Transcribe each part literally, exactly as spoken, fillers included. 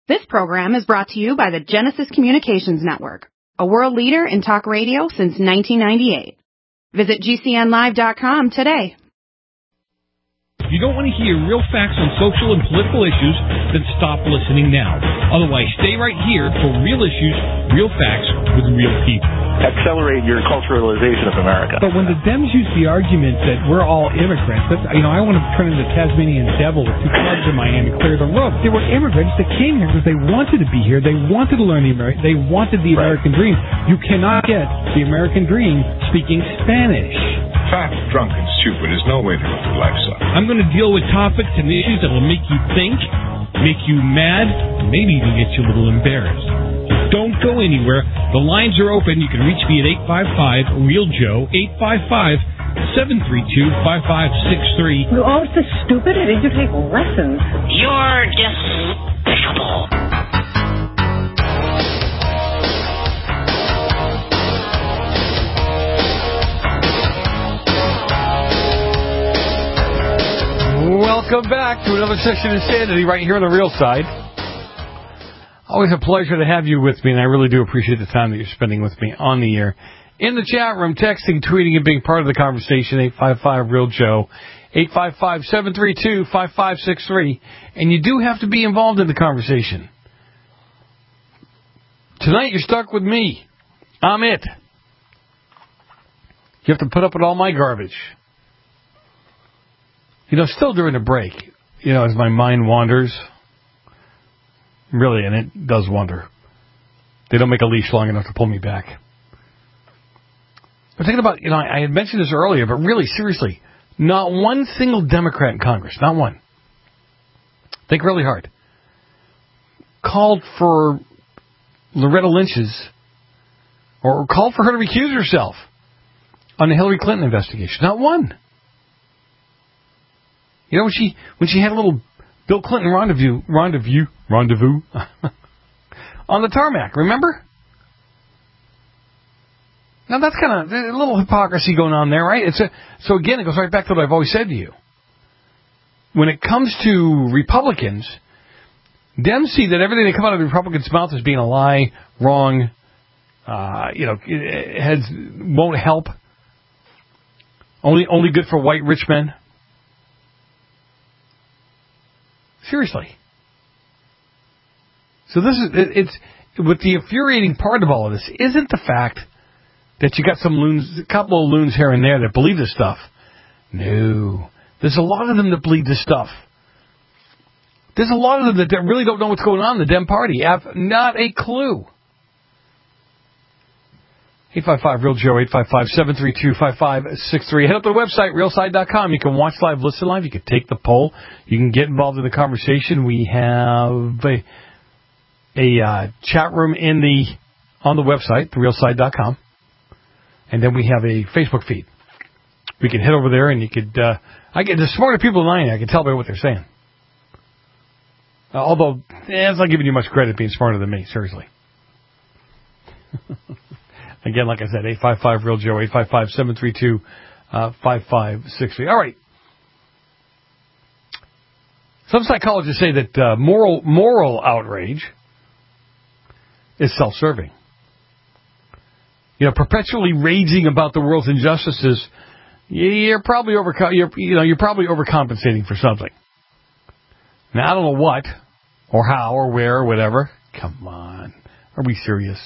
This program is brought to you by the Genesis Communications Network, a world leader in talk radio since nineteen ninety-eight. Visit G C N live dot com today. If you don't want to hear real facts on social and political issues, then stop listening now. Otherwise, stay right here for real issues, real facts with real people. Accelerate your culturalization of America. But when the Dems use the argument that we're all immigrants, that's, you know, I want to turn into Tasmanian devil with two clubs in my hand and clear the road. They were immigrants that came here because they wanted to be here. They wanted to learn the American. They wanted the right. American dream. You cannot get the American dream speaking Spanish. Fat, drunk, and stupid is no way to live through life, son. I'm going to deal with topics and issues that will make you think, make you mad, and maybe even get you a little embarrassed. Don't go anywhere. The lines are open. You can reach me at eight five five, real Joe, eight five five, seven three two, five five six three. You're all so stupid. I need to take lessons. You're despicable. Welcome back to another session of Insanity right here on the Real Side. Always a pleasure to have you with me, and I really do appreciate the time that you're spending with me on the air. In the chat room, texting, tweeting, and being part of the conversation, eight five five, real Joe, eight five five, seven three two, five five six three. And you do have to be involved in the conversation. Tonight, you're stuck with me. I'm it. You have to put up with all my garbage. You know, still during the break, you know, as my mind wanders, really, and it does wander. They don't make a leash long enough to pull me back. I'm thinking about, you know, I had mentioned this earlier, but really, seriously, not one single Democrat in Congress, not one. Think really hard. Called for Loretta Lynch's, or called for her to recuse herself on the Hillary Clinton investigation. Not one. You know, when she when she had a little Bill Clinton rendezvous rendezvous rendezvous on the tarmac, remember? Now that's kind of a little hypocrisy going on there, right? It's a, so again, it goes right back to what I've always said to you. When it comes to Republicans, Dems see that everything that comes out of the Republicans' mouth is being a lie, wrong, uh, you know, it has won't help. Only only good for white rich men. Seriously. So this is, it, it's, what the infuriating part of all of this isn't the fact that you got some loons, a couple of loons here and there that believe this stuff. No. There's a lot of them that believe this stuff. There's a lot of them that really don't know what's going on in the Dem Party. Have not a clue. eight five five, real Joe, eight five five, seven three two, five five six three. Head up to the website, real side dot com. You can watch live, listen live. You can take the poll. You can get involved in the conversation. We have a, a uh, chat room in the on the website, the real side dot com. And then we have a Facebook feed. We can head over there, and you could... Uh, I get the smarter people than I am. I can tell by what they're saying. Uh, although, eh, it's not giving you much credit being smarter than me, seriously. Again, like I said, eight five five, real Joe, eight five five, seven three two, five five six three. All right. Some psychologists say that uh, moral moral outrage is self-serving. You know, perpetually raging about the world's injustices, you're probably over, you're, you know, you're probably overcompensating for something. Now, I don't know what, or how, or where, or whatever. Come on, are we serious?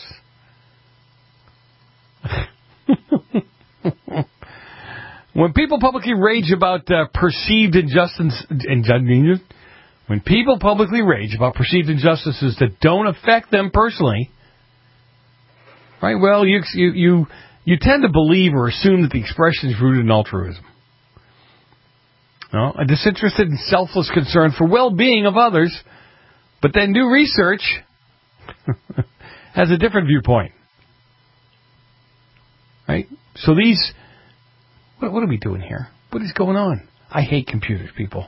When people publicly rage about uh, perceived injustices, when people publicly rage about perceived injustices that don't affect them personally, right? Well, you you you you tend to believe or assume that the expression is rooted in altruism, no, a disinterested and selfless concern for well-being of others. But then new research has a different viewpoint. Right? So these, what, what are we doing here? What is going on? I hate computers, people.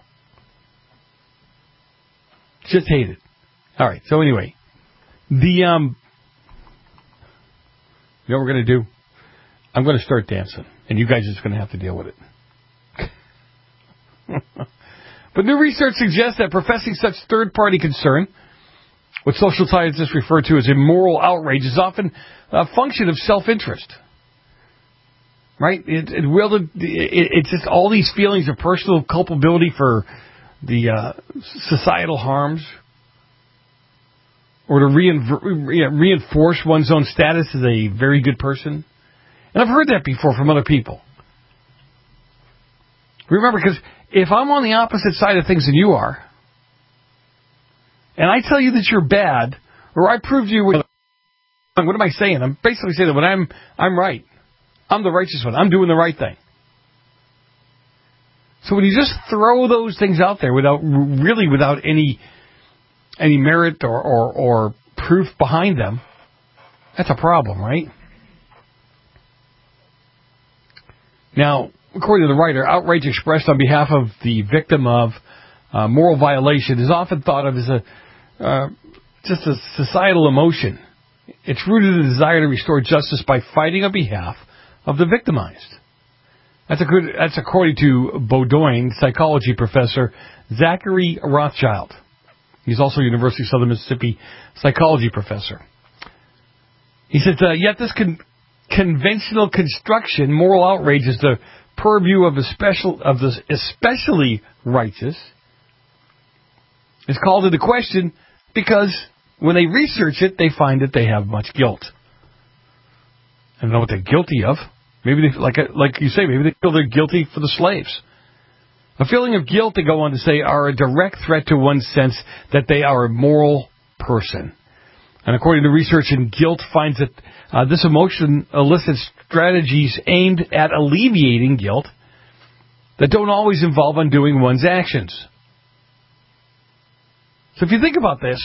Just hate it. All right. So anyway, the um, you know what we're going to do? I'm going to start dancing, and you guys are just going to have to deal with it. But new research suggests that professing such third-party concern what social scientists refer to as immoral outrage, is often a function of self-interest. Right? It, it, will, it, it's just all these feelings of personal culpability for the uh, societal harms, or to rein, reinforce one's own status as a very good person. And I've heard that before from other people. Remember, because if I'm on the opposite side of things than you are, and I tell you that you're bad, or I prove to you what, what am I saying? I'm basically saying that when I'm I'm right. I'm the righteous one. I'm doing the right thing. So when you just throw those things out there without really without any any merit or, or, or proof behind them, that's a problem, right? Now, according to the writer, outrage expressed on behalf of the victim of uh, moral violation is often thought of as a uh, just a societal emotion. It's rooted in the desire to restore justice by fighting on behalf of the victimized. That's a good. That's according to Bowdoin psychology professor Zachary Rothschild. He's also a University of Southern Mississippi psychology professor. He says, uh, yet this con- conventional construction, moral outrage, is the purview of a special of the especially righteous. It's called into question because when they research it, they find that they have much guilt. I don't know what they're guilty of. Maybe, they, like like you say, maybe they feel they're guilty for the slaves. A feeling of guilt, they go on to say, are a direct threat to one's sense that they are a moral person. And according to research in guilt, finds that uh, this emotion elicits strategies aimed at alleviating guilt that don't always involve undoing one's actions. So if you think about this,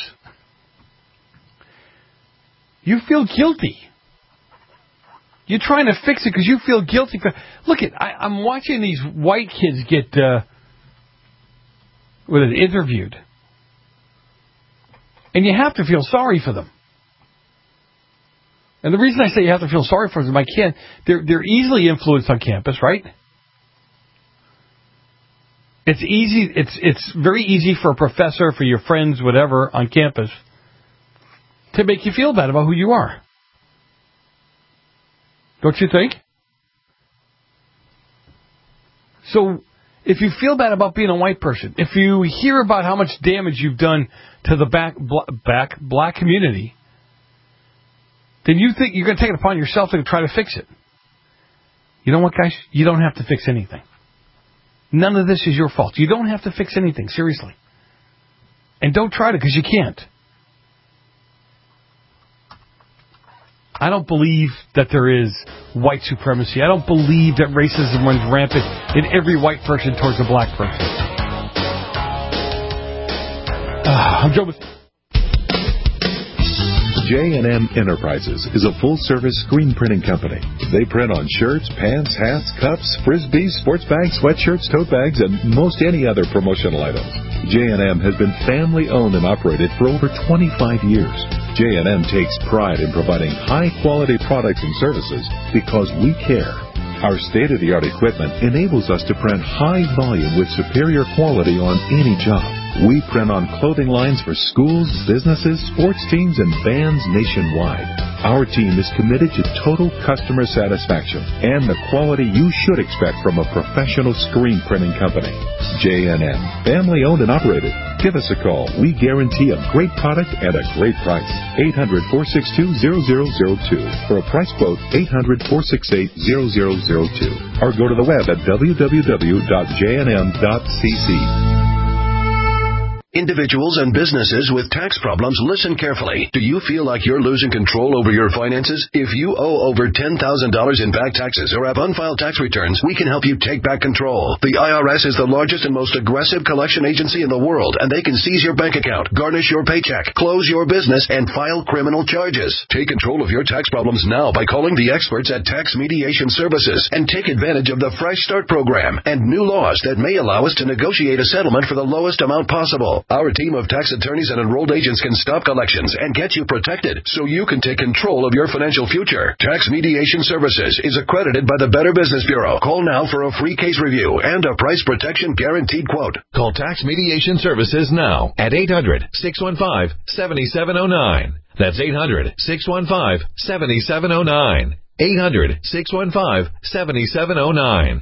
you feel guilty. You're trying to fix it because you feel guilty. For, look, at I, I'm watching these white kids get uh, what is it, interviewed. And you have to feel sorry for them. And the reason I say you have to feel sorry for them, I can't. They're, they're easily influenced on campus, right? It's easy. It's it's very easy for a professor, for your friends, whatever, on campus, to make you feel bad about who you are. Don't you think? So, if you feel bad about being a white person, if you hear about how much damage you've done to the back, back black community, then you think you're going to take it upon yourself to try to fix it. You know what, guys? You don't have to fix anything. None of this is your fault. You don't have to fix anything, seriously. And don't try to, because you can't. I don't believe that there is white supremacy. I don't believe that racism runs rampant in every white person towards a black person. Uh, I'm Joe. J and M Enterprises is a full-service screen printing company. They print on shirts, pants, hats, cups, frisbees, sports bags, sweatshirts, tote bags, and most any other promotional items. J and M has been family-owned and operated for over twenty-five years. J and M takes pride in providing high-quality products and services because we care. Our state-of-the-art equipment enables us to print high volume with superior quality on any job. We print on clothing lines for schools, businesses, sports teams, and bands nationwide. Our team is committed to total customer satisfaction and the quality you should expect from a professional screen printing company. J and M, family-owned and operated. Give us a call. We guarantee a great product at a great price. eight hundred, four six two, zero zero zero two. For a price quote, eight hundred, four six eight, zero zero zero two. Or go to the web at w w w dot j n m dot c c. Individuals and businesses with tax problems, listen carefully. Do you feel like you're losing control over your finances? If you owe over ten thousand dollars in back taxes or have unfiled tax returns, we can help you take back control. The I R S is the largest and most aggressive collection agency in the world, and they can seize your bank account, garnish your paycheck, close your business, and file criminal charges. Take control of your tax problems now by calling the experts at Tax Mediation Services and take advantage of the Fresh Start program and new laws that may allow us to negotiate a settlement for the lowest amount possible. Our team of tax attorneys and enrolled agents can stop collections and get you protected so you can take control of your financial future. Tax Mediation Services is accredited by the Better Business Bureau. Call now for a free case review and a price protection guaranteed quote. Call Tax Mediation Services now at eight hundred, six one five, seven seven zero nine. That's eight hundred, six one five, seven seven zero nine. eight hundred, six one five, seven seven zero nine.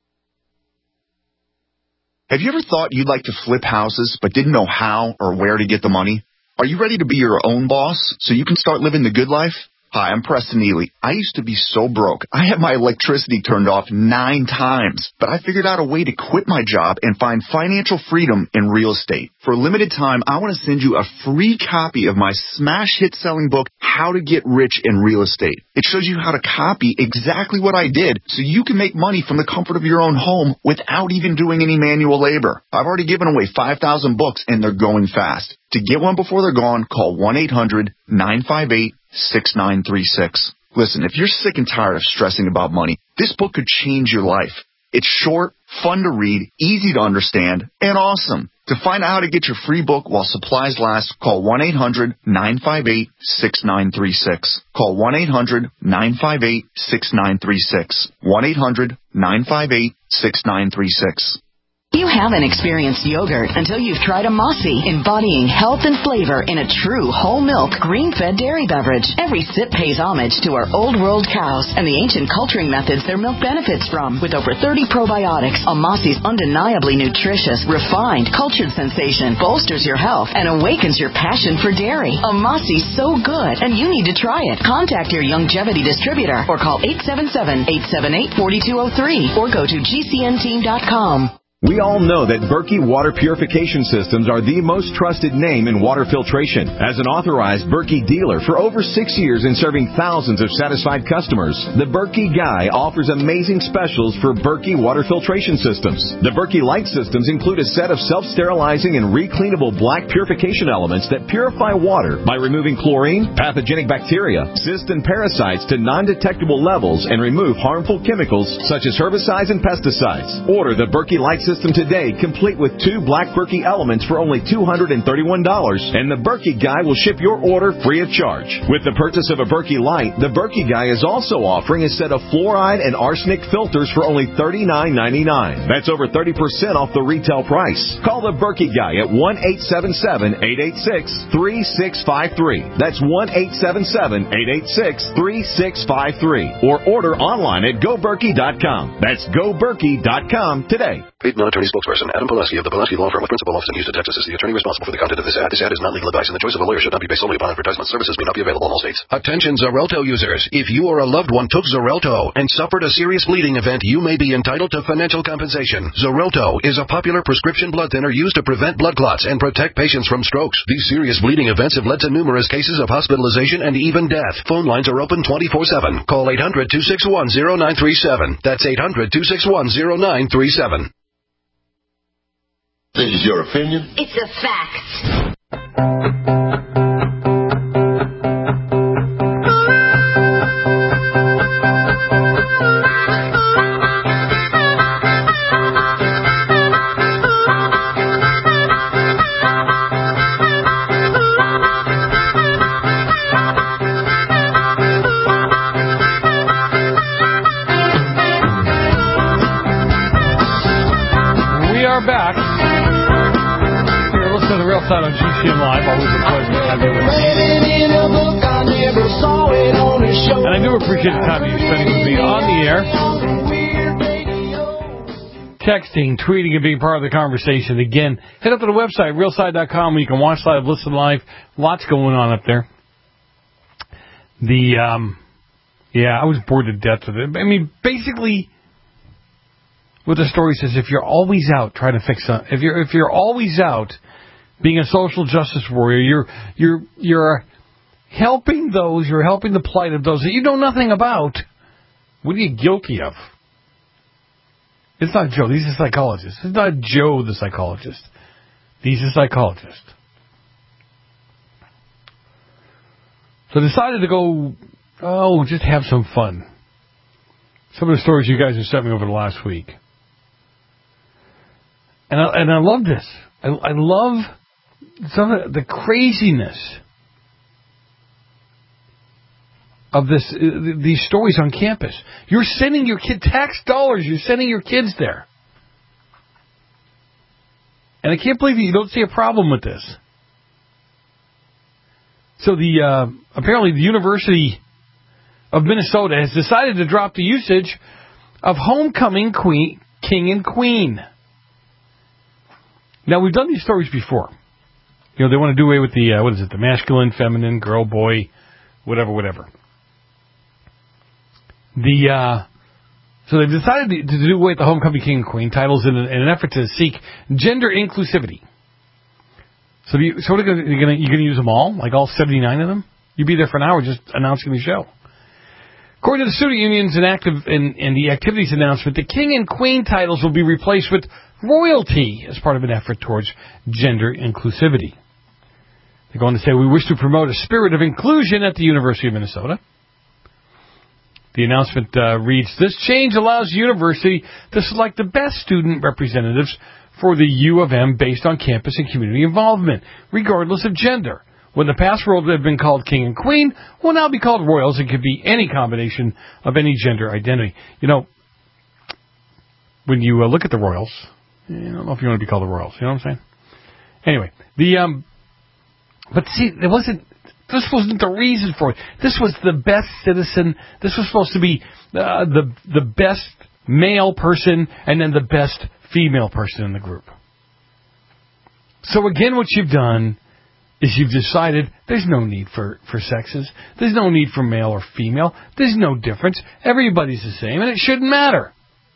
Have you ever thought you'd like to flip houses but didn't know how or where to get the money? Are you ready to be your own boss so you can start living the good life? Hi, I'm Preston Neely. I used to be so broke. I had my electricity turned off nine times, but I figured out a way to quit my job and find financial freedom in real estate. For a limited time, I want to send you a free copy of my smash hit selling book, How to Get Rich in Real Estate. It shows you how to copy exactly what I did so you can make money from the comfort of your own home without even doing any manual labor. I've already given away five thousand books and they're going fast. To get one before they're gone, call one eight hundred, nine five eight, six nine three six. Listen, if you're sick and tired of stressing about money, this book could change your life. It's short, fun to read, easy to understand, and awesome. To find out how to get your free book while supplies last, call one eight hundred, nine five eight, six nine three six. Call one eight hundred, nine five eight, six nine three six. one eight hundred, nine five eight, six nine three six. You haven't experienced yogurt until you've tried a Mossy, embodying health and flavor in a true whole milk, green-fed dairy beverage. Every sip pays homage to our old world cows and the ancient culturing methods their milk benefits from. With over thirty probiotics, a Mossy's undeniably nutritious, refined, cultured sensation bolsters your health and awakens your passion for dairy. A Mossy's so good, and you need to try it. Contact your Youngevity distributor or call eight seven seven, eight seven eight, four two zero three or go to G C N team dot com. We all know that Berkey Water Purification Systems are the most trusted name in water filtration. As an authorized Berkey dealer for over six years and serving thousands of satisfied customers, the Berkey Guy offers amazing specials for Berkey Water Filtration Systems. The Berkey Light Systems include a set of self-sterilizing and recleanable black purification elements that purify water by removing chlorine, pathogenic bacteria, cysts, and parasites to non-detectable levels and remove harmful chemicals such as herbicides and pesticides. Order the Berkey Light System today, complete with two black Berkey elements for only two hundred thirty-one dollars, and the Berkey Guy will ship your order free of charge. With the purchase of a Berkey Light, the Berkey Guy is also offering a set of fluoride and arsenic filters for only thirty-nine ninety-nine. That's over thirty percent off the retail price. Call the Berkey Guy at one eight seven seven, eight eight six, three six five three. That's one eight seven seven, eight eight six, three six five three. Or order online at go berkey dot com. That's go berkey dot com today. Paid non-attorney spokesperson Adam Pulaski of the Pulaski Law Firm with principal office in Houston, Texas is the attorney responsible for the content of this ad. This ad is not legal advice, and the choice of a lawyer should not be based solely upon advertisement. Services may not be available in all states. Attention Xarelto users. If you or a loved one took Xarelto and suffered a serious bleeding event, you may be entitled to financial compensation. Xarelto is a popular prescription blood thinner used to prevent blood clots and protect patients from strokes. These serious bleeding events have led to numerous cases of hospitalization and even death. Phone lines are open twenty-four seven. Call eight hundred, two six one, zero nine three seven. That's eight hundred, two six one, zero nine three seven. This is your opinion? It's a fact. We are back. To the Real Side on G C N Live. Always a pleasure to have you with me. And I do appreciate the time you're spending with me on the air. Texting, tweeting, and being part of the conversation. Again, head up to the website, real side dot com, where you can watch live, listen live. Lots going on up there. The, um, yeah, I was bored to death with it. I mean, basically, what the story says, if you're always out trying to fix something, if you're, if you're always out being a social justice warrior, you're you're you're helping those, you're helping the plight of those that you know nothing about. What are you guilty of? It's not Joe. He's a psychologist. It's not Joe the psychologist. He's a psychologist. So I decided to go, oh, just have some fun. Some of the stories you guys have sent me over the last week. And I, and I love this. I, I love some of the craziness of this, uh, these stories on campus. You're sending your kid tax dollars. You're sending your kids there. And I can't believe you don't see a problem with this. So the uh, apparently the University of Minnesota has decided to drop the usage of homecoming queen, king and queen. Now, we've done these stories before. You know, they want to do away with the, uh, what is it, the masculine, feminine, girl, boy, whatever, whatever. The, uh, so they've decided to, to do away with the homecoming king and queen titles in an, in an effort to seek gender inclusivity. So, do you, so what are you going to, you're going to use them all? Like all seventy-nine of them? You'd be there for an hour just announcing the show. According to the student unions and active in, in the activities announcement, the king and queen titles will be replaced with royalty as part of an effort towards gender inclusivity. They're going to say, we wish to promote a spirit of inclusion at the University of Minnesota. The announcement uh, reads, this change allows the university to select the best student representatives for the U of M based on campus and community involvement, regardless of gender. When the past roles have been called king and queen, will now be called royals. It could be any combination of any gender identity. You know, when you uh, look at the royals, I don't know if you want to be called the royals. You know what I'm saying? Anyway, the um, but see, it wasn't. This wasn't the reason for it. This was the best citizen. This was supposed to be uh, the the best male person and then the best female person in the group. So again, what you've done is you've decided there's no need for, for sexes. There's no need for male or female. There's no difference. Everybody's the same, and it shouldn't matter.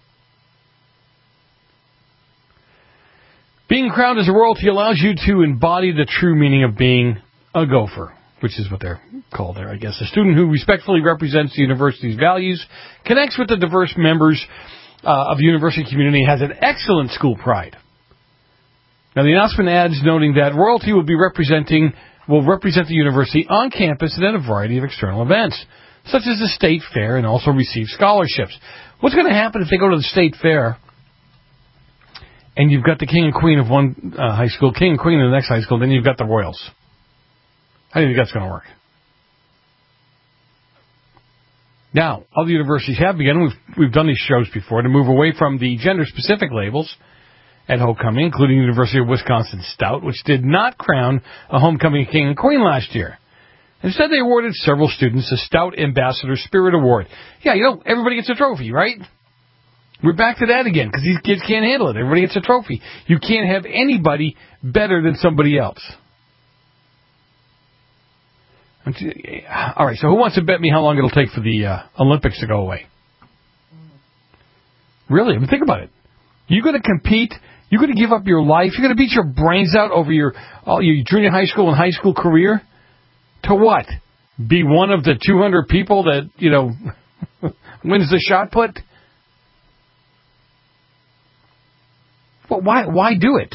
Being crowned as a royalty allows you to embody the true meaning of being a gopher, which is what they're called there, I guess. A student who respectfully represents the university's values, connects with the diverse members uh, of the university community, has an excellent school pride. Now, the announcement adds, noting that royalty will be representing will represent the university on campus and at a variety of external events, such as the state fair, and also receive scholarships. What's going to happen if they go to the state fair and you've got the king and queen of one uh, high school, king and queen of the next high school, then you've got the royals? How do you think that's going to work? Now, other universities have begun, we've, we've done these shows before, to move away from the gender-specific labels at homecoming, including the University of Wisconsin Stout, which did not crown a homecoming king and queen last year. Instead, they awarded several students a Stout Ambassador Spirit Award. Yeah, you know, everybody gets a trophy, right? We're back to that again, because these kids can't handle it. Everybody gets a trophy. You can't have anybody better than somebody else. All right, so who wants to bet me how long it'll take for the uh, Olympics to go away? Really? I mean, think about it. You're going to compete. You're going to give up your life. You're going to beat your brains out over your all your junior high school and high school career. To what? Be one of the two hundred people that, you know, wins the shot put? Well, why, why do it?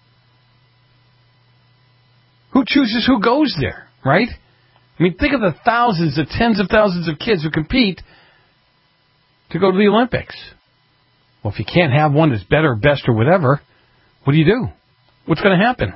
Who chooses who goes there, right? I mean, think of the thousands, the tens of thousands of kids who compete to go to the Olympics. Well, if you can't have one that's better or best or whatever, what do you do? What's going to happen?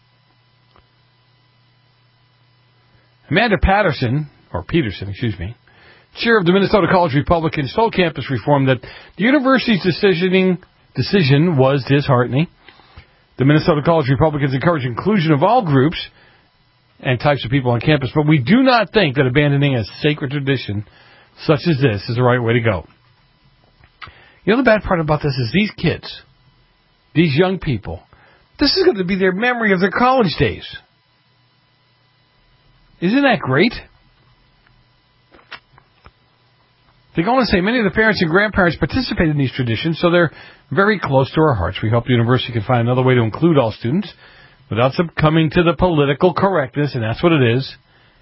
Amanda Patterson, or Peterson, excuse me, chair of the Minnesota College Republicans, told Campus Reform that the university's decisioning, decision was disheartening. The Minnesota College Republicans encourage inclusion of all groups and types of people on campus, but we do not think that abandoning a sacred tradition such as this is the right way to go. You know, the bad part about this is these kids, these young people, this is going to be their memory of their college days. Isn't that great? They go on to say many of the parents and grandparents participate in these traditions, so they're very close to our hearts. We hope the university can find another way to include all students without succumbing to the political correctness, and that's what it is.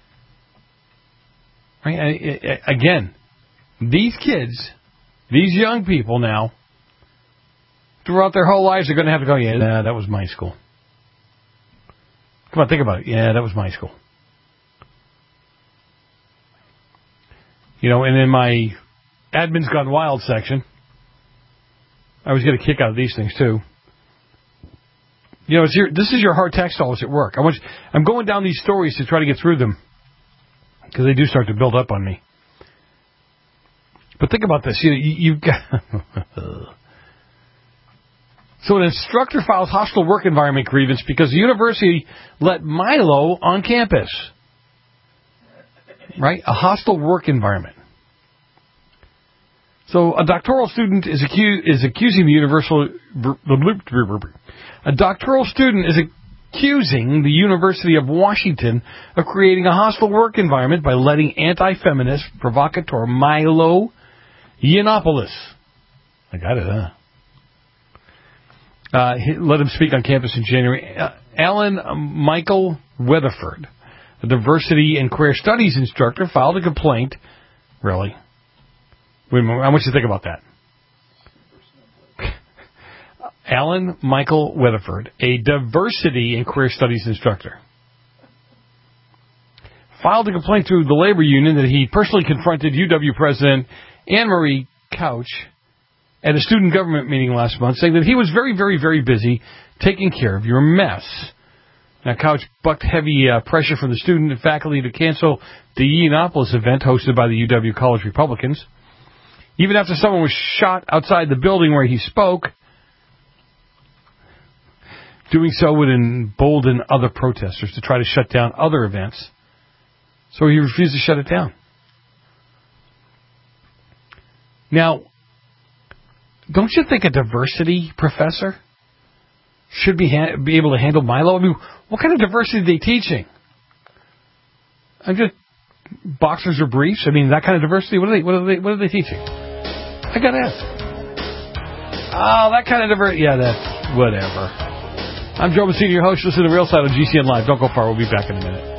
Right? Again, these kids, these young people now, throughout their whole lives, are going to have to go, yeah, nah, that was my school. Come on, think about it. Yeah, that was my school. You know, and in my Admin's Gone Wild section, I always get a kick out of these things, too. You know, it's your, this is your hard tax dollars at work. I want you, I'm going down these stories to try to get through them because they do start to build up on me. But think about this. You, you, you've got... So an instructor files hostile work environment grievance because the university let Milo on campus. Right? A hostile work environment. So a doctoral student is, acu- is accusing the universal... A doctoral student is accusing the University of Washington of creating a hostile work environment by letting anti-feminist provocateur Milo Yiannopoulos, I got it, huh? Uh, let him speak on campus in January. Uh, Alan Michael Weatherford, a diversity and career studies instructor, filed a complaint. Really? Wait a minute, I want you to think about that. Alan Michael Weatherford, a diversity and career studies instructor, filed a complaint to the labor union that he personally confronted U W President Anne-Marie Couch at a student government meeting last month, saying that he was very, very, very busy taking care of your mess. Now, Couch bucked heavy uh, pressure from the student and faculty to cancel the Yiannopoulos event hosted by the U W College Republicans. Even after someone was shot outside the building where he spoke, doing so would embolden other protesters to try to shut down other events. So he refused to shut it down. Now, don't you think a diversity professor should be ha- be able to handle Milo? I mean, what kind of diversity are they teaching? I'm just boxers or briefs. I mean, that kind of diversity. What are they? What are they? What are they teaching? I got to ask. Oh, that kind of diversity. Yeah, that whatever. I'm Joe Messina, your host. Listen to Real Side on G C N Live. Don't go far. We'll be back in a minute.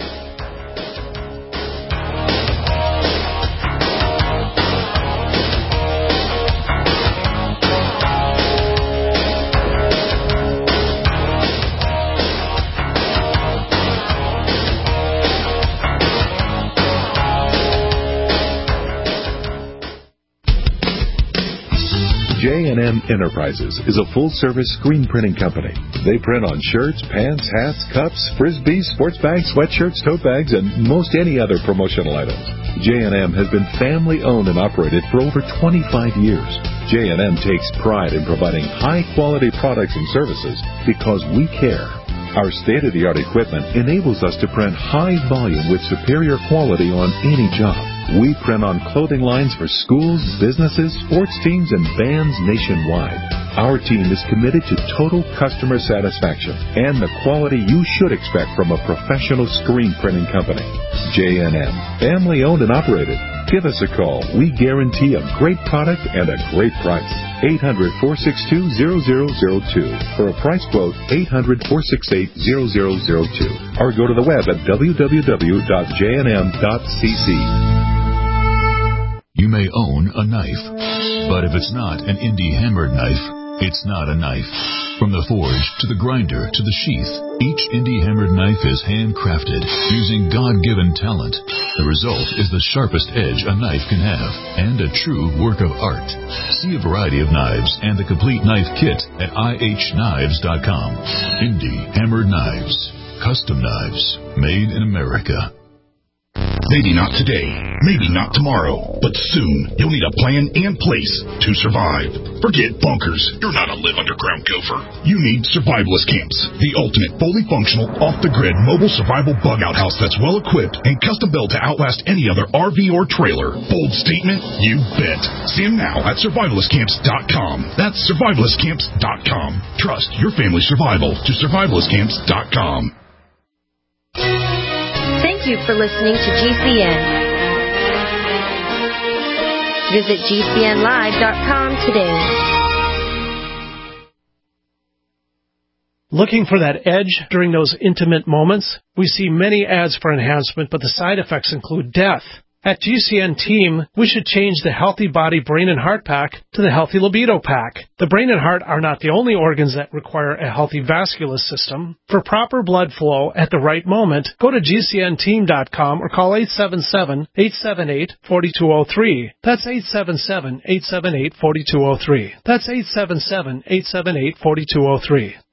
J and M Enterprises is a full-service screen printing company. They print on shirts, pants, hats, cups, frisbees, sports bags, sweatshirts, tote bags, and most any other promotional items. J and M has been family-owned and operated for over twenty-five years. J and M takes pride in providing high-quality products and services because we care. Our state-of-the-art equipment enables us to print high volume with superior quality on any job. We print on clothing lines for schools, businesses, sports teams, and bands nationwide. Our team is committed to total customer satisfaction and the quality you should expect from a professional screen printing company. J and M, family owned and operated. Give us a call. We guarantee a great product and a great price. eight hundred, four six two, zero zero zero two. For a price quote, eight hundred, four six eight, zero zero zero two. Or go to the web at w w w dot j n m dot c c. You may own a knife, but if it's not an indie hammered knife, it's not a knife. From the forge to the grinder to the sheath, each indie hammered knife is handcrafted using God-given talent. The result is the sharpest edge a knife can have and a true work of art. See a variety of knives and the complete knife kit at i h knives dot com. Indie hammered knives. Custom knives made in America. Maybe not today, maybe not tomorrow, but soon you'll need a plan and place to survive. Forget bunkers. You're not a live underground gopher. You need Survivalist Camps, the ultimate fully functional, off-the-grid mobile survival bug-out house that's well-equipped and custom-built to outlast any other R V or trailer. Bold statement? You bet. See them now at survivalist camps dot com. That's survivalist camps dot com. Trust your family's survival to survivalist camps dot com. Thank you for listening to G C N. Visit G C N live dot com today. Looking for that edge during those intimate moments? We see many ads for enhancement, but the side effects include death. At G C N Team, we should change the Healthy Body Brain and Heart Pack to the Healthy Libido Pack. The brain and heart are not the only organs that require a healthy vascular system. For proper blood flow at the right moment, go to G C N team dot com or call eight seven seven, eight seven eight, four two zero three. That's eight seven seven, eight seven eight, four two zero three. That's eight seven seven, eight seven eight, four two zero three.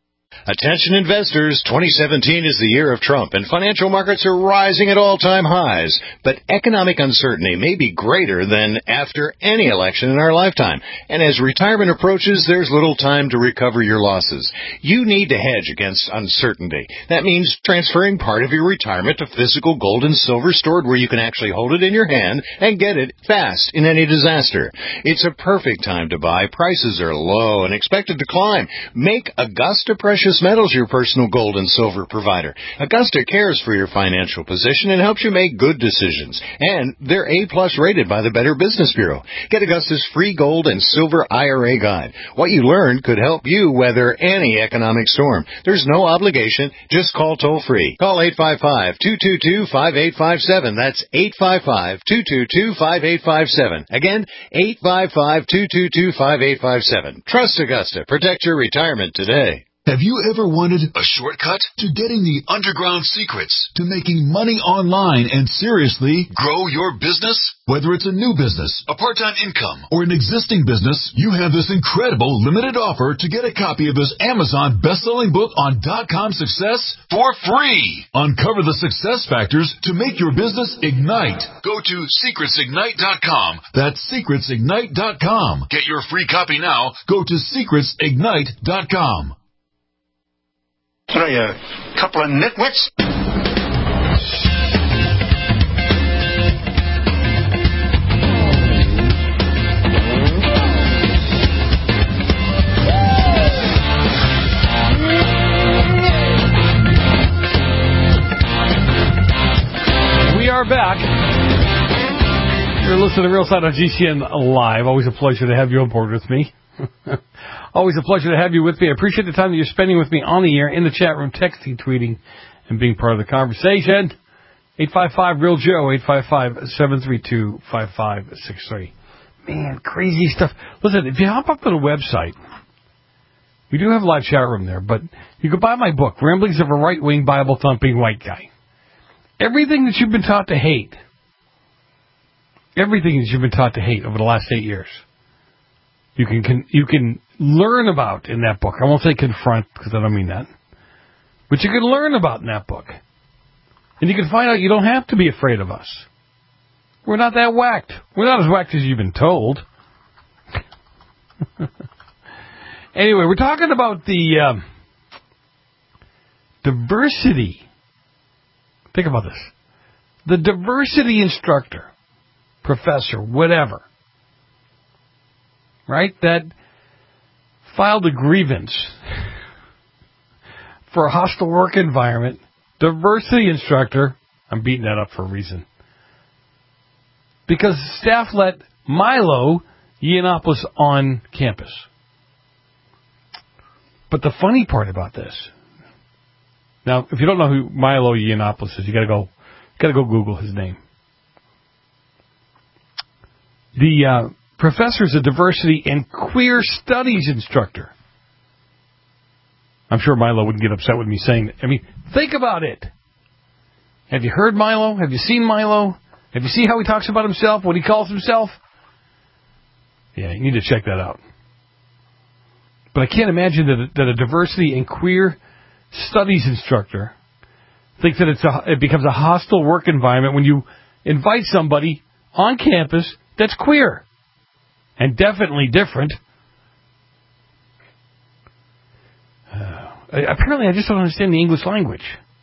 Attention investors, twenty seventeen is the year of Trump, and financial markets are rising at all-time highs. But economic uncertainty may be greater than after any election in our lifetime. And as retirement approaches, there's little time to recover your losses. You need to hedge against uncertainty. That means transferring part of your retirement to physical gold and silver stored where you can actually hold it in your hand and get it fast in any disaster. It's a perfect time to buy. Prices are low and expected to climb. Make Augusta Precious Metals your personal gold and silver provider. Augusta cares for your financial position and helps you make good decisions. And they're A-plus rated by the Better Business Bureau. Get Augusta's free gold and silver I R A guide. What you learn could help you weather any economic storm. There's no obligation. Just call toll-free. Call eight five five, two two two, five eight five seven. That's eight five five, two two two, five eight five seven. Again, eight five five, two two two, five eight five seven. Trust Augusta. Protect your retirement today. Have you ever wanted a shortcut to getting the underground secrets to making money online and seriously grow your business? Whether it's a new business, a part-time income, or an existing business, you have this incredible limited offer to get a copy of this Amazon best-selling book on dot-com success for free. Uncover the success factors to make your business ignite. Go to secrets ignite dot com. That's secrets ignite dot com. Get your free copy now. Go to secrets ignite dot com. What are you, a couple of nitwits? We are back. You're listening to Real Side on G C N Live. Always a pleasure to have you on board with me. Always a pleasure to have you with me. I appreciate the time that you're spending with me on the air, in the chat room, texting, tweeting, and being part of the conversation. eight five five, real Joe, eight five five, seven three two, five five six three. Man, crazy stuff. Listen, if you hop up to the website, we do have a live chat room there, but you can buy my book, Ramblings of a Right-Wing Bible-Thumping White Guy. Everything that you've been taught to hate, everything that you've been taught to hate over the last eight years, You can, can you can learn about in that book. I won't say confront, because I don't mean that. But you can learn about in that book. And you can find out you don't have to be afraid of us. We're not that whacked. We're not as whacked as you've been told. Anyway, we're talking about the um, diversity. Think about this. The diversity instructor, professor, whatever, right, that filed a grievance for a hostile work environment, diversity instructor, I'm beating that up for a reason, because staff let Milo Yiannopoulos on campus. But the funny part about this, now, if you don't know who Milo Yiannopoulos is, you gotta go, gotta go Google his name. The, uh, Professor is a diversity and queer studies instructor. I'm sure Milo wouldn't get upset with me saying that. I mean, think about it. Have you heard Milo? Have you seen Milo? Have you seen how he talks about himself, what he calls himself? Yeah, you need to check that out. But I can't imagine that a, that a diversity and queer studies instructor thinks that it's a, it becomes a hostile work environment when you invite somebody on campus that's queer. And definitely different. Uh, apparently, I just don't understand the English language.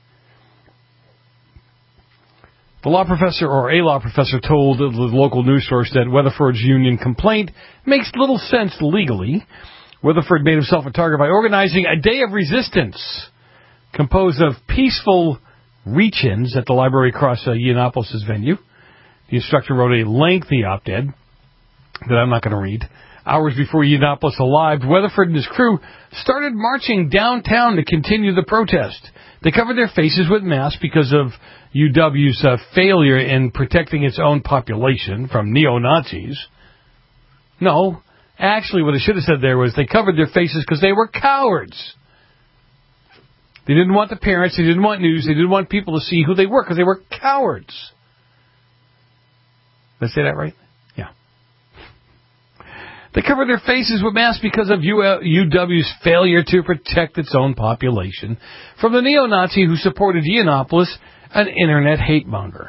The law professor, or a law professor, told the local news source that Weatherford's union complaint makes little sense legally. Weatherford made himself a target by organizing a day of resistance composed of peaceful reach-ins at the library across uh, Yiannopoulos' venue. The instructor wrote a lengthy op-ed that I'm not going to read. Hours before Yiannopoulos arrived, Weatherford and his crew started marching downtown to continue the protest. They covered their faces with masks because of U W's uh, failure in protecting its own population from neo-Nazis. No, actually what I should have said there was they covered their faces because they were cowards. They didn't want the parents, they didn't want news, they didn't want people to see who they were because they were cowards. Did I say that right? They covered their faces with masks because of U W's failure to protect its own population from the neo-Nazi who supported Yiannopoulos, an internet hate-monger.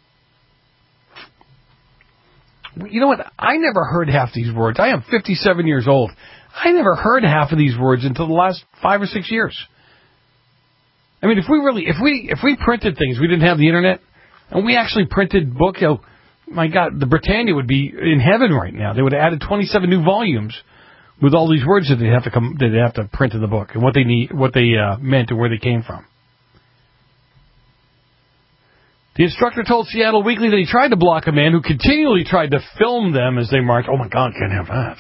You know what? I never heard half these words. I am fifty-seven years old. I never heard half of these words until the last five or six years. I mean, if we really, if we, if we printed things, we didn't have the internet, and we actually printed book, you know, my God, the Britannia would be in heaven right now. They would have added twenty-seven new volumes with all these words that they have to come, that they have to print in the book and what they need, what they uh, meant and where they came from. The instructor told Seattle Weekly that he tried to block a man who continually tried to film them as they marched. Oh my God, can't have that.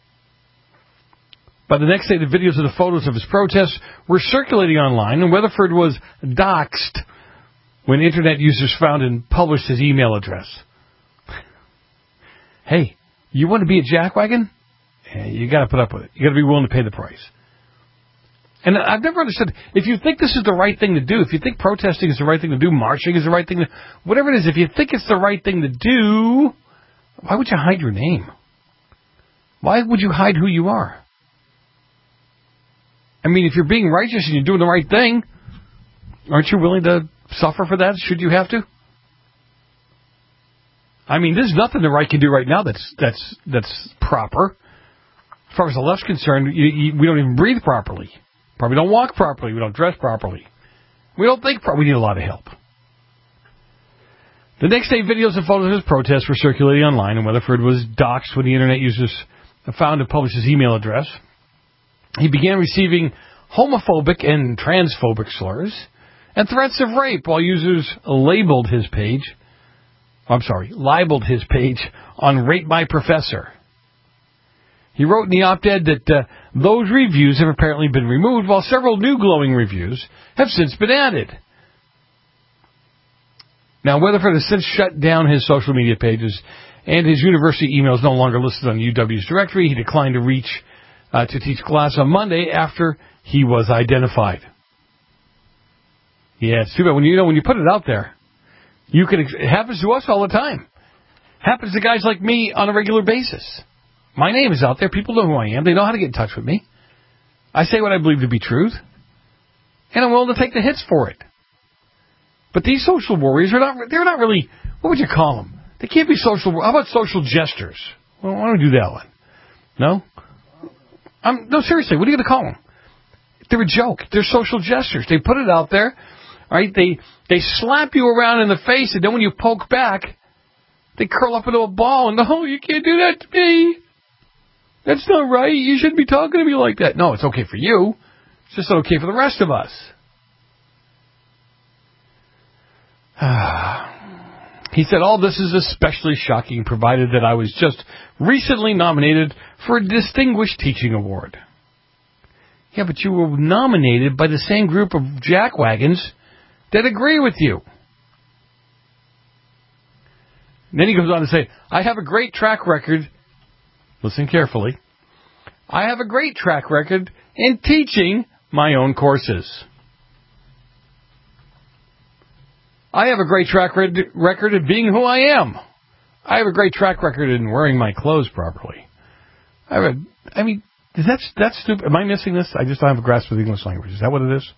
By the next day, the videos of the photos of his protests were circulating online, and Weatherford was doxxed when internet users found and published his email address. Hey, you want to be a jackwagon? Yeah, you got to put up with it. You got to be willing to pay the price. And I've never understood, if you think this is the right thing to do, if you think protesting is the right thing to do, marching is the right thing to, whatever it is, if you think it's the right thing to do, why would you hide your name? Why would you hide who you are? I mean, if you're being righteous and you're doing the right thing, aren't you willing to suffer for that, should you have to? I mean, there's nothing the right can do right now that's that's that's proper. As far as the left's concerned, you, you, we don't even breathe properly. Probably don't walk properly. We don't dress properly. We don't think properly. We need a lot of help. The next day, videos and photos of his protests were circulating online, and Weatherford was doxxed when the internet users found and published his email address. He began receiving homophobic and transphobic slurs and threats of rape while users labeled his page, I'm sorry, libeled his page on Rate My Professor. He wrote in the op-ed that uh, those reviews have apparently been removed, while several new glowing reviews have since been added. Now, Weatherford has since shut down his social media pages, and his university email is no longer listed on U W's directory. He declined to reach uh, to teach class on Monday after he was identified. Yeah, it's too bad. When you know when you put it out there, you can. It happens to us all the time. Happens to guys like me on a regular basis. My name is out there. People know who I am. They know how to get in touch with me. I say what I believe to be truth, and I'm willing to take the hits for it. But these social warriors are not—they're not really. What would you call them? They can't be social. How about social jesters? Well, why don't we do that one? No. I'm, no, seriously. What are you going to call them? They're a joke. They're social jesters. They put it out there, right? They they slap you around in the face, and then when you poke back, they curl up into a ball and oh, you can't do that to me. That's not right. You shouldn't be talking to me like that. No, it's okay for you. It's just not okay for the rest of us. He said, all this is especially shocking, provided that I was just recently nominated for a Distinguished Teaching Award. Yeah, but you were nominated by the same group of jackwagons that agree with you. And then he goes on to say, I have a great track record. Listen carefully. I have a great track record in teaching my own courses. I have a great track record of being who I am. I have a great track record in wearing my clothes properly. I have a, I mean, that's that's stupid. Am I missing this? I just don't have a grasp of the English language. Is that what it is?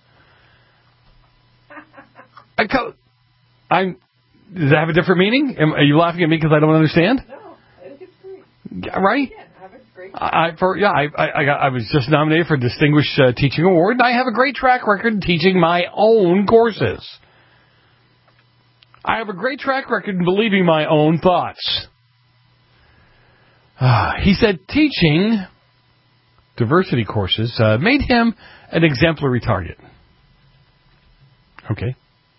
I call, I'm. Does that have a different meaning? Am, are you laughing at me because I don't understand? No, I think it's great. Right? Yeah, have a great. I for yeah, I I, I, got, I was just nominated for a Distinguished uh, Teaching Award, and I have a great track record in teaching my own courses. I have a great track record in believing my own thoughts. Uh, he said teaching diversity courses uh, made him an exemplary target. Okay.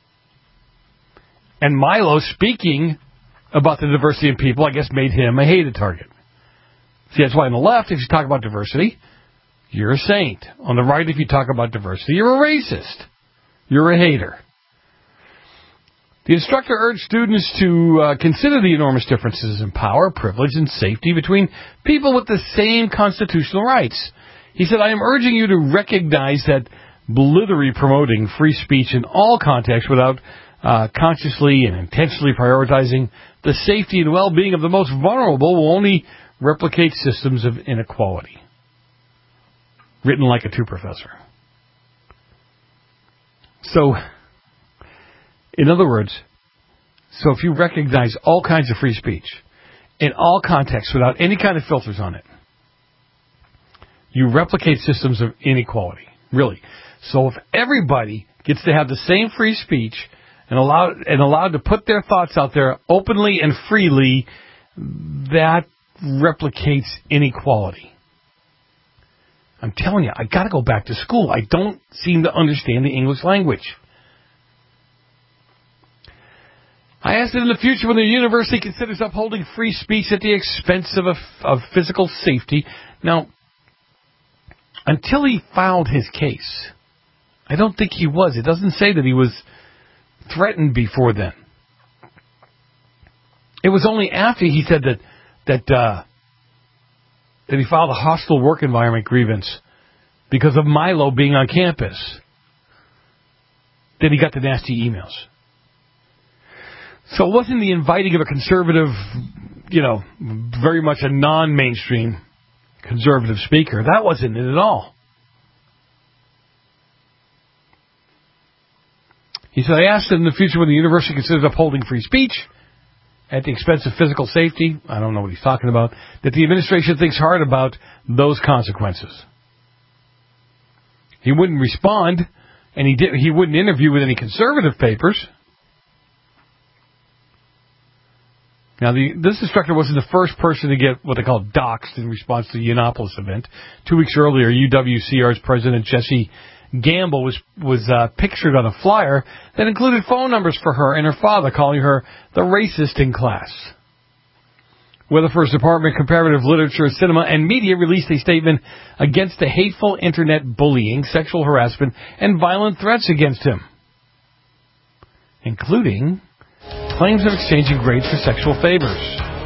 And Milo speaking about the diversity of people, I guess, made him a hated target. See, that's why on the left, if you talk about diversity, you're a saint. On the right, if you talk about diversity, you're a racist. You're a hater. The instructor urged students to uh, consider the enormous differences in power, privilege, and safety between people with the same constitutional rights. He said, I am urging you to recognize that blithely promoting free speech in all contexts without uh, consciously and intentionally prioritizing the safety and well-being of the most vulnerable will only replicate systems of inequality. Written like a two professor. So, in other words, so if you recognize all kinds of free speech in all contexts without any kind of filters on it, you replicate systems of inequality. Really. So if everybody gets to have the same free speech and allowed and allowed to put their thoughts out there openly and freely, that replicates inequality. I'm telling you, I got to go back to school. I don't seem to understand the English language. I asked it in the future when the university considers upholding free speech at the expense of, a, of physical safety. Now, until he filed his case, I don't think he was. It doesn't say that he was threatened before then. It was only after he said that that uh, that he filed a hostile work environment grievance because of Milo being on campus that he got the nasty emails. So it wasn't the inviting of a conservative, you know, very much a non-mainstream conservative speaker. That wasn't it at all. He said, I asked that in the future when the university considers upholding free speech at the expense of physical safety, I don't know what he's talking about, that the administration thinks hard about those consequences. He wouldn't respond, and he did, he wouldn't interview with any conservative papers. Now, the, this instructor wasn't the first person to get what they call doxxed in response to the Yiannopoulos event. Two weeks earlier, U W C R's President Jesse Gamble was was uh, pictured on a flyer that included phone numbers for her and her father, calling her the racist in class. Weatherford's Department of Comparative Literature, Cinema, and Media released a statement against the hateful internet bullying, sexual harassment, and violent threats against him, including claims of exchanging grades for sexual favors.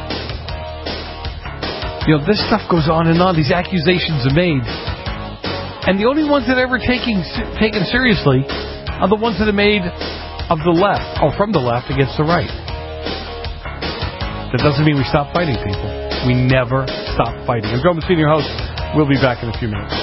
You know, this stuff goes on and on. These accusations are made. And the only ones that are ever taking, taken seriously are the ones that are made of the left, or from the left against the right. That doesn't mean we stop fighting, people. We never stop fighting. I'm Joe Messina, your host. We'll be back in a few minutes.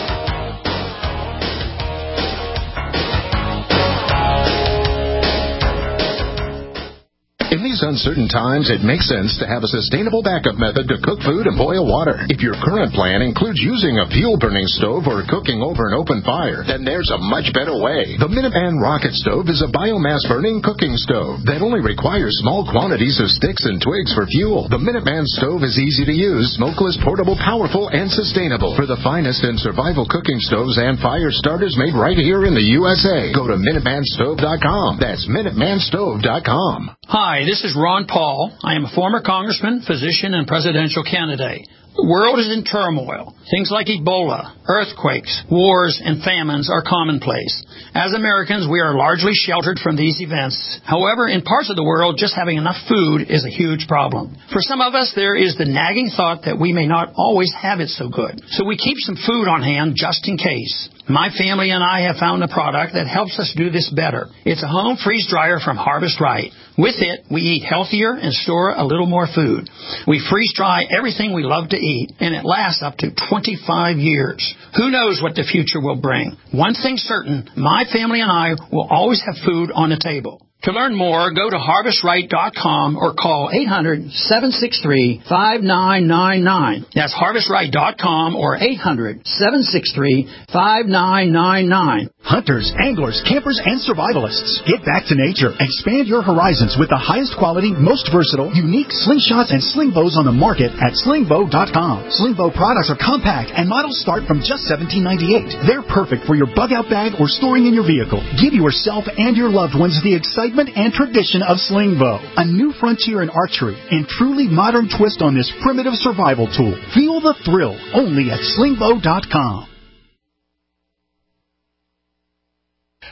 In these uncertain times, it makes sense to have a sustainable backup method to cook food and boil water. If your current plan includes using a fuel-burning stove or cooking over an open fire, then there's a much better way. The Minuteman Rocket Stove is a biomass-burning cooking stove that only requires small quantities of sticks and twigs for fuel. The Minuteman Stove is easy to use, smokeless, portable, powerful, and sustainable. For the finest in survival cooking stoves and fire starters made right here in the U S A, go to Minuteman Stove dot com. That's Minuteman Stove dot com. Hi, this is Ron Paul. I am a former congressman, physician, and presidential candidate. The world is in turmoil. Things like Ebola, earthquakes, wars, and famines are commonplace. As Americans, we are largely sheltered from these events. However, in parts of the world, just having enough food is a huge problem. For some of us, there is the nagging thought that we may not always have it so good. So we keep some food on hand just in case. My family and I have found a product that helps us do this better. It's a home freeze dryer from Harvest Right. With it, we eat healthier and store a little more food. We freeze dry everything we love to eat, and it lasts up to twenty-five years. Who knows what the future will bring? One thing's certain, my family and I will always have food on the table. To learn more, go to harvest right dot com or call eight hundred, seven six three, five nine nine nine. That's harvest right dot com or eight hundred, seven six three, five nine nine nine. Hunters, anglers, campers, and survivalists, get back to nature. Expand your horizons with the highest quality, most versatile, unique slingshots and sling bows on the market at sling bow dot com. Sling bow products are compact and models start from just seventeen ninety-eight. They're perfect for your bug-out bag or storing in your vehicle. Give yourself and your loved ones the excitement and tradition of sling bow, a new frontier in archery and truly modern twist on this primitive survival tool. Feel the thrill only at sling bow dot com.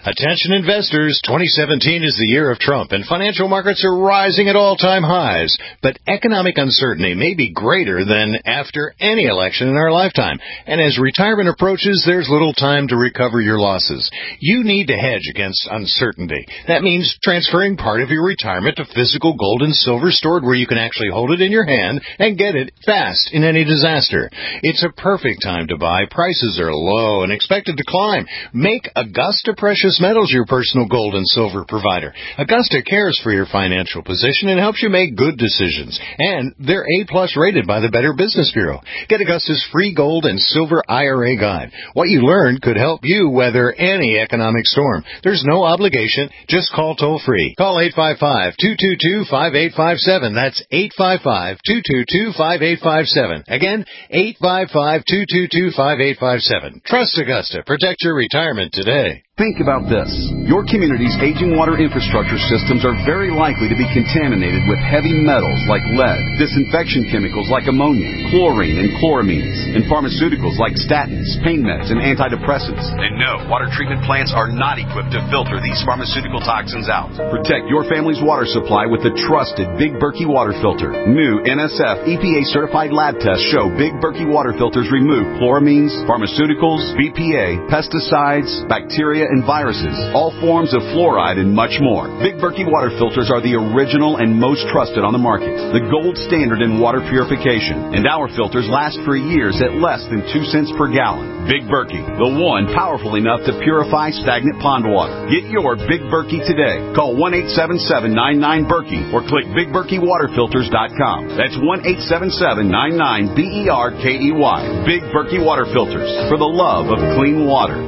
Attention investors, twenty seventeen is the year of Trump, and financial markets are rising at all-time highs. But economic uncertainty may be greater than after any election in our lifetime. And as retirement approaches, there's little time to recover your losses. You need to hedge against uncertainty. That means transferring part of your retirement to physical gold and silver stored where you can actually hold it in your hand and get it fast in any disaster. It's a perfect time to buy. Prices are low and expected to climb. Make Augusta Precious Metals your personal gold and silver provider. Augusta cares for your financial position and helps you make good decisions. And they're A-plus rated by the Better Business Bureau. Get Augusta's free gold and silver I R A guide. What you learned could help you weather any economic storm. There's no obligation. Just call toll-free. Call eight five five, two two two, five eight five seven. That's eight five five, two two two, five eight five seven. Again, eight five five, two two two, five eight five seven. Trust Augusta. Protect your retirement today. Think about this. Your community's aging water infrastructure systems are very likely to be contaminated with heavy metals like lead, disinfection chemicals like ammonia, chlorine and chloramines, and pharmaceuticals like statins, pain meds, and antidepressants. And no, water treatment plants are not equipped to filter these pharmaceutical toxins out. Protect your family's water supply with the trusted Big Berkey water filter. New N S F E P A-certified lab tests show Big Berkey water filters remove chloramines, pharmaceuticals, B P A, pesticides, bacteria, and viruses, all forms of fluoride, and much more. Big Berkey water filters are the original and most trusted on the market, the gold standard in water purification, and our filters last for years at less than two cents per gallon. Big Berkey, the one powerful enough to purify stagnant pond water. Get your Big Berkey today. Call one eight seven seven, nine nine, Berkey or click big berkey water filters dot com. That's one eight seven seven, nine nine, B E R K E Y. Big Berkey water filters, for the love of clean water.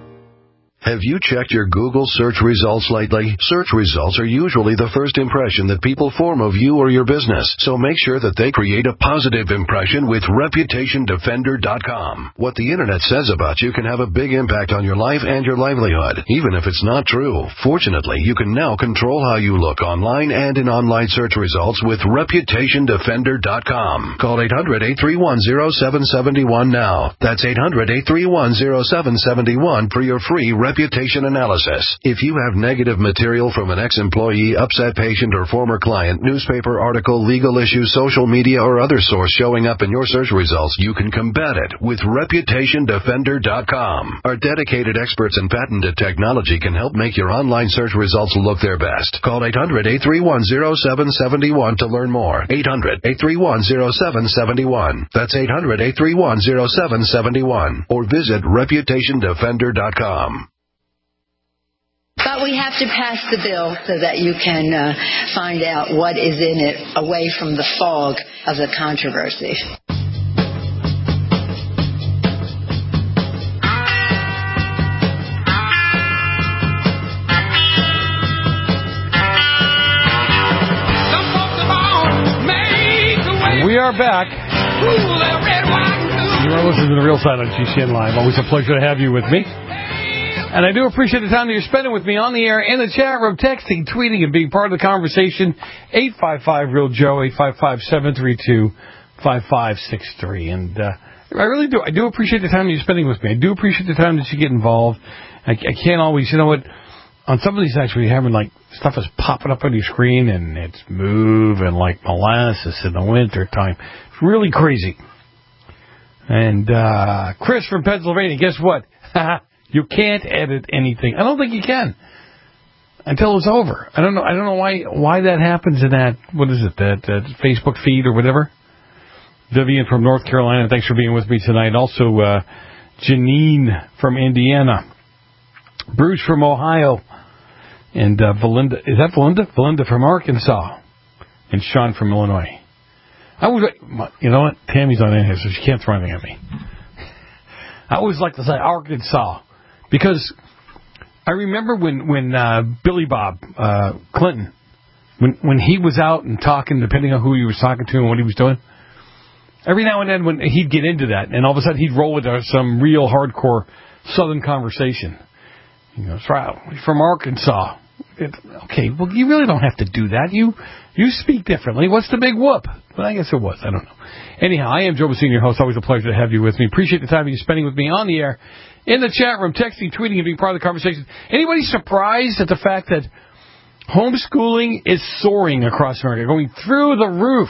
Have you checked your Google search results lately? Search results are usually the first impression that people form of you or your business, so make sure that they create a positive impression with reputation defender dot com. What the Internet says about you can have a big impact on your life and your livelihood, even if it's not true. Fortunately, you can now control how you look online and in online search results with reputation defender dot com. Call eight hundred, eight three one, zero seven seven one now. That's eight hundred, eight three one, zero seven seven one for your free reputation analysis. If you have negative material from an ex-employee, upset patient, or former client, newspaper article, legal issue, social media, or other source showing up in your search results, you can combat it with reputation defender dot com. Our dedicated experts in patented technology can help make your online search results look their best. Call eight hundred, eight three one, zero seven seven one to learn more. eight hundred, eight three one, zero seven seven one. That's eight hundred, eight three one, zero seven seven one. Or visit reputation defender dot com. But we have to pass the bill so that you can uh, find out what is in it away from the fog of the controversy. We are back. You are listening to The Real Side on G C N Live. Always a pleasure to have you with me. And I do appreciate the time that you're spending with me on the air, in the chat room, texting, tweeting, and being part of the conversation. eight five five, real Joe, eight five five, seven three two, five five six three. And uh, I really do. I do appreciate the time that you're spending with me. I do appreciate the time that you get involved. I, I can't always, you know what, on some of these nights where you're having, like, stuff is popping up on your screen and it's moving like molasses in the wintertime. It's really crazy. And uh, Chris from Pennsylvania, guess what? You can't edit anything. I don't think you can until it's over. I don't know. I don't know why why that happens in that. What is it? That, that Facebook feed or whatever. Vivian from North Carolina, thanks for being with me tonight. Also, uh, Janine from Indiana, Bruce from Ohio, and uh, Valinda. Is that Valinda? Valinda from Arkansas, and Sean from Illinois. I was, you know what? Tammy's on in here, so she can't throw anything at me. I always like to say Arkansas. Because I remember when, when uh, Billy Bob uh, Clinton, when when he was out and talking, depending on who he was talking to and what he was doing, every now and then when he'd get into that, and all of a sudden he'd roll with some real hardcore Southern conversation. You know, from Arkansas. It, okay, well, you really don't have to do that. You You speak differently. What's the big whoop? But I guess it was. I don't know. Anyhow, I am Joe Messina, your host. Always a pleasure to have you with me. Appreciate the time you're spending with me on the air, in the chat room, texting, tweeting, and being part of the conversation. Anybody surprised at the fact that homeschooling is soaring across America, going through the roof?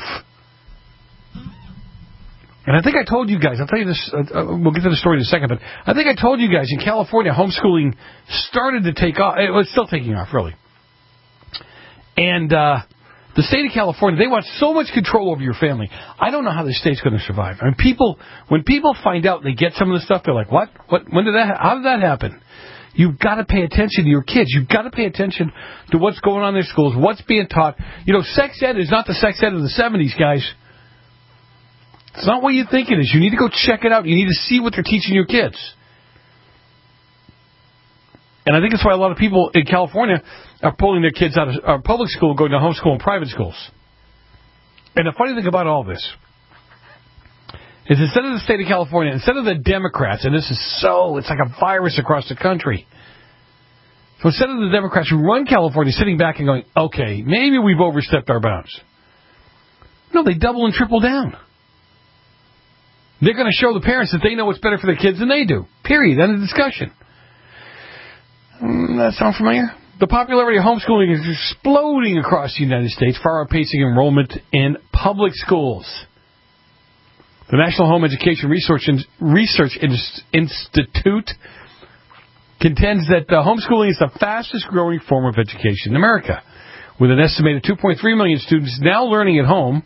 And I think I told you guys, I'll tell you this, uh, we'll get to the story in a second, but I think I told you guys in California, homeschooling started to take off. It was still taking off, really. And uh, the state of California, they want so much control over your family. I don't know how this state's going to survive. I mean, people, when people find out they get some of the stuff, they're like, what? What? When did that, ha- how did that happen? You've got to pay attention to your kids. You've got to pay attention to what's going on in their schools, what's being taught. You know, sex ed is not the sex ed of the seventies, guys. It's not what you think it is. You need to go check it out. You need to see what they're teaching your kids. And I think that's why a lot of people in California are pulling their kids out of uh, public school, going to homeschool and private schools. And the funny thing about all this is instead of the state of California, instead of the Democrats, and this is so, it's like a virus across the country. So instead of the Democrats who run California sitting back and going, okay, maybe we've overstepped our bounds. No, they double and triple down. They're going to show the parents that they know what's better for their kids than they do. Period. End of discussion. Mm, that sound familiar? The popularity of homeschooling is exploding across the United States, far outpacing enrollment in public schools. The National Home Education Research, Research Institute contends that uh, homeschooling is the fastest growing form of education in America, with an estimated two point three million students now learning at home.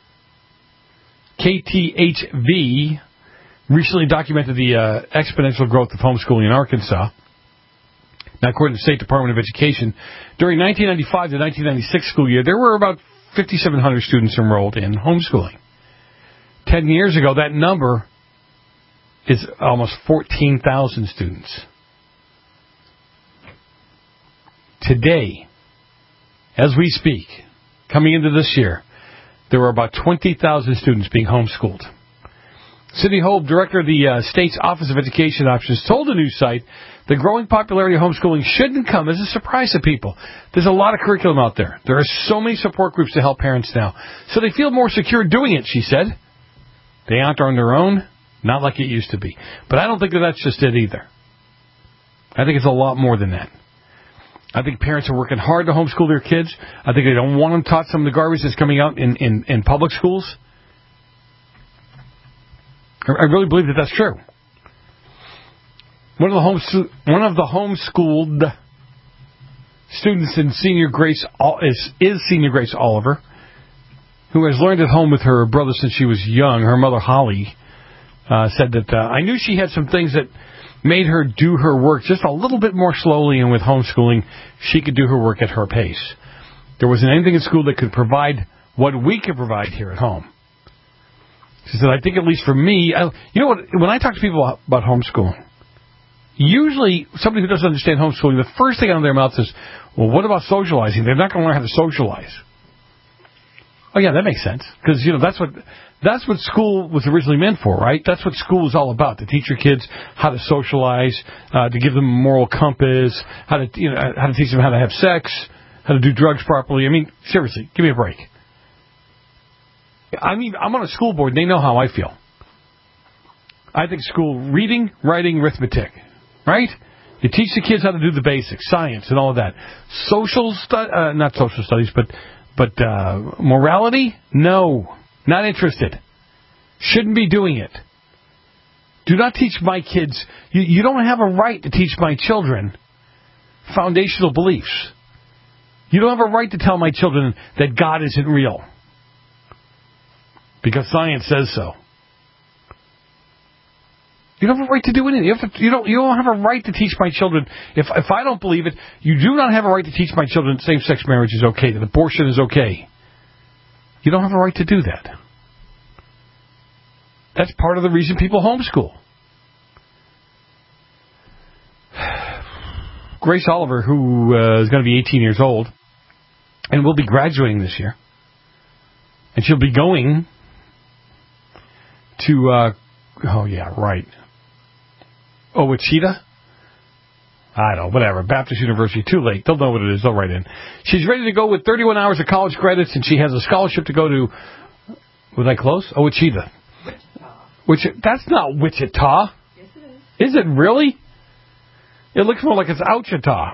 K T H V recently documented the uh, exponential growth of homeschooling in Arkansas. Now, according to the State Department of Education, during nineteen ninety-five to nineteen ninety-six school year, there were about fifty-seven hundred students enrolled in homeschooling. Ten years ago, that number is almost fourteen thousand students. Today, as we speak, coming into this year, there were about twenty thousand students being homeschooled. Cindy Hope, director of the uh, state's Office of Education Options, told the news site the growing popularity of homeschooling shouldn't come as a surprise to people. There's a lot of curriculum out there. There are so many support groups to help parents now, so they feel more secure doing it, she said. They aren't on their own, not like it used to be. But I don't think that that's just it either. I think it's a lot more than that. I think parents are working hard to homeschool their kids. I think they don't want them taught some of the garbage that's coming out in, in, in public schools. I really believe that that's true. One of the home, one of the homeschooled students in Senior Grace is, is Senior Grace Oliver, who has learned at home with her brother since she was young. Her mother, Holly, uh, said that, uh, I knew she had some things that made her do her work just a little bit more slowly, and with homeschooling, she could do her work at her pace. There wasn't anything in school that could provide what we could provide here at home. She said, I think at least for me, I, you know what, when I talk to people about homeschooling, usually somebody who doesn't understand homeschooling, the first thing out of their mouth is, well, what about socializing? They're not going to learn how to socialize. Oh, yeah, that makes sense. Because, you know, that's what that's what school was originally meant for, right? That's what school is all about, to teach your kids how to socialize, uh, to give them a moral compass, how to, you know, how to teach them how to have sex, how to do drugs properly. I mean, seriously, give me a break. I mean, I'm on a school board, and they know how I feel. I think school, reading, writing, arithmetic, right? You teach the kids how to do the basics, science, and all of that. Social stu- uh, not social studies, but but uh, morality? No, not interested. Shouldn't be doing it. Do not teach my kids. You, you don't have a right to teach my children foundational beliefs. You don't have a right to tell my children that God isn't real because science says so. You don't have a right to do anything. You, have to, you don't. You don't have a right to teach my children. If if I don't believe it, you do not have a right to teach my children that same-sex marriage is okay, that abortion is okay. You don't have a right to do that. That's part of the reason people homeschool. Grace Oliver, who uh, is going to be eighteen years old, and will be graduating this year, and she'll be going to. Uh, oh yeah, right. Oh, Wichita? I I don't know, whatever. Baptist University, too late. They'll know what it is. They'll write in. She's ready to go with thirty-one hours of college credits, and she has a scholarship to go to, was I close? Oh, Wichita. Which, that's not Wichita. Yes, it is. Is it really? It looks more like it's Ouchita.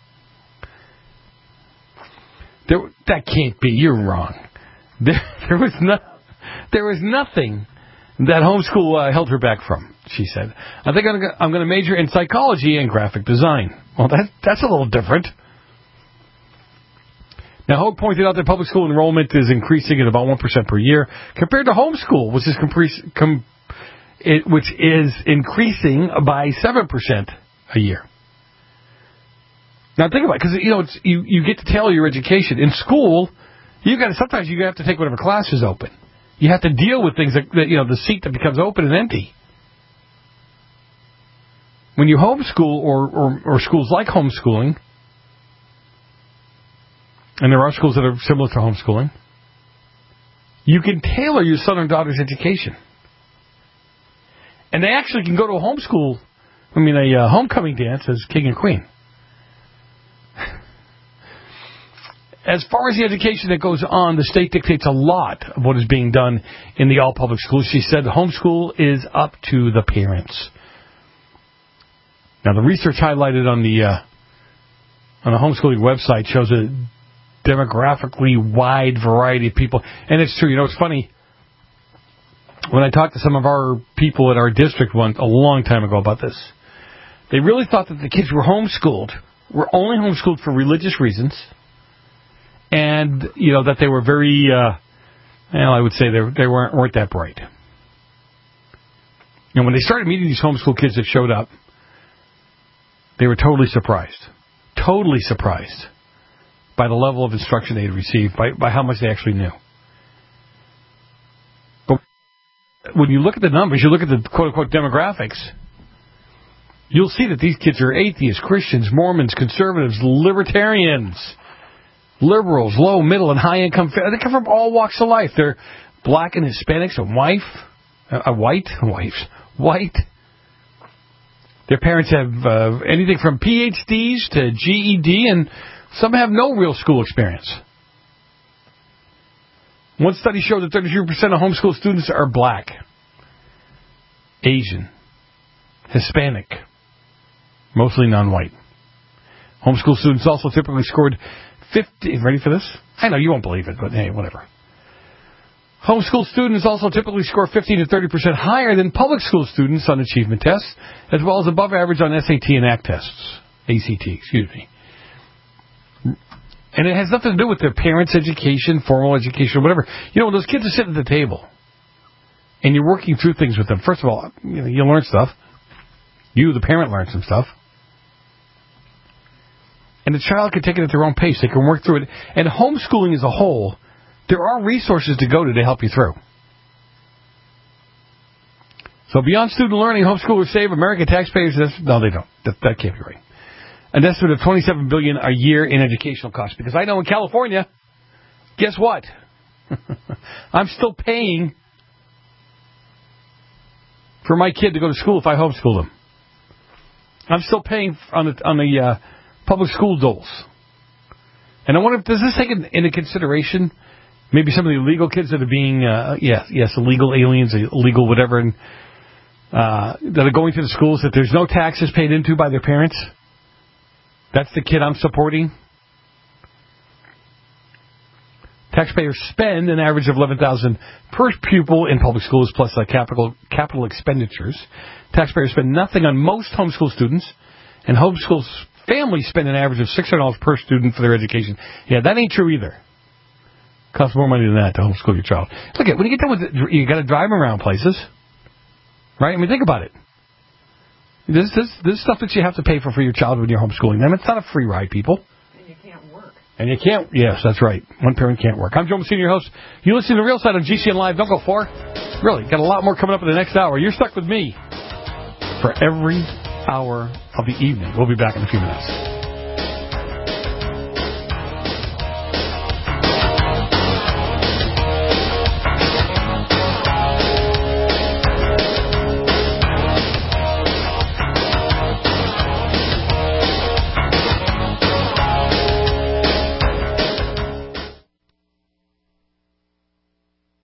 There, that can't be. You're wrong. There, there was no, there was nothing that homeschool uh, held her back from, she said. I think I'm, I'm going to major in psychology and graphic design. Well, that, that's a little different. Now, Hogue pointed out that public school enrollment is increasing at about one percent per year compared to homeschool, which is, compre- com- it, which is increasing by seven percent a year. Now, think about it, because, you know, it's, you, you get to tailor your education. In school, you got to, sometimes you have to take whatever class is open. You have to deal with things that, that, you know, the seat that becomes open and empty. When you homeschool or, or, or schools like homeschooling, and there are schools that are similar to homeschooling, you can tailor your son or daughter's education. And they actually can go to a homeschool, I mean, a uh, homecoming dance as king and queen. As far as the education that goes on, the state dictates a lot of what is being done in the all-public schools. She said homeschool is up to the parents. Now, the research highlighted on the uh, on the homeschooling website shows a demographically wide variety of people. And it's true. You know, it's funny. When I talked to some of our people at our district one a long time ago about this, they really thought that the kids were homeschooled, were only homeschooled for religious reasons. And, you know, that they were very, uh, well, I would say they, they weren't, weren't that bright. And when they started meeting these homeschool kids that showed up, they were totally surprised. Totally surprised by the level of instruction they had received, by, by how much they actually knew. But when you look at the numbers, you look at the quote-unquote demographics, you'll see that these kids are atheists, Christians, Mormons, conservatives, libertarians, liberals, low, middle, and high-income. They come from all walks of life. They're black and Hispanics, a wife, a white, wives, white. Their parents have uh, anything from P H Ds to G E D, and some have no real school experience. One study showed that thirty-three percent of homeschool students are black, Asian, Hispanic, mostly non-white. Homeschool students also typically scored fifty. Ready for this? I know you won't believe it, but hey, whatever. Homeschool students also typically score fifteen to thirty percent higher than public school students on achievement tests, as well as above average on S A T and A C T tests. A C T, excuse me. And it has nothing to do with their parents' education, formal education, or whatever. You know, when those kids are sitting at the table, and you're working through things with them, first of all, you know, you learn stuff. You, the parent, learn some stuff. And the child can take it at their own pace. They can work through it. And homeschooling as a whole, there are resources to go to to help you through. So beyond student learning, homeschoolers save American taxpayers. No, they don't. That, that can't be right. An estimate of twenty-seven billion dollars a year in educational costs. Because I know in California, guess what? I'm still paying for my kid to go to school if I homeschool them. I'm still paying on the on the uh, public school doles. And I wonder, does this take into consideration maybe some of the illegal kids that are being, uh, yes, yes, illegal aliens, illegal whatever, and, uh, that are going to the schools that there's no taxes paid into by their parents? That's the kid I'm supporting. Taxpayers spend an average of eleven thousand dollars per pupil in public schools, plus uh, capital capital expenditures. Taxpayers spend nothing on most homeschool students, and homeschool families spend an average of six hundred dollars per student for their education. Yeah, that ain't true either. Costs more money than that to homeschool your child. Look at when you get done with it, you got to drive them around places, right? I mean, think about it. This this this stuff that you have to pay for for your child when you're homeschooling them. It's not a free ride, people. And you can't work. And you can't. Yes, that's right. One parent can't work. I'm Joe Messina, your host. You listen to Real Side on G C N Live. Don't go far. Really, got a lot more coming up in the next hour. You're stuck with me for every hour of the evening. We'll be back in a few minutes.